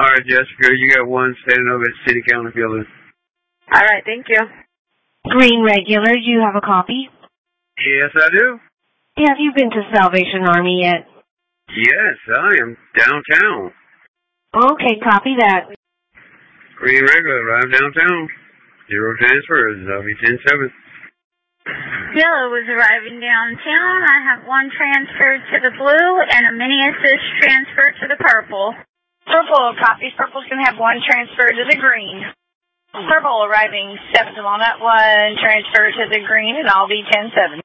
right, Jessica, you got one standing over at City County Building. All right, thank you. Green regular, do you have a copy? Yes, I do. Have you been to Salvation Army yet? Yes, I am downtown. Okay, copy that. Green regular, arrive downtown. 0 transfers, I'll be 10-7. Yellow is arriving downtown. I have 1 transfer to the blue and a mini assist transfer to the purple. Purple copies. Purple's going to have 1 transfer to the green. Purple arriving 7 to Walnut, 1 transfer to the green, and I'll be 10-7.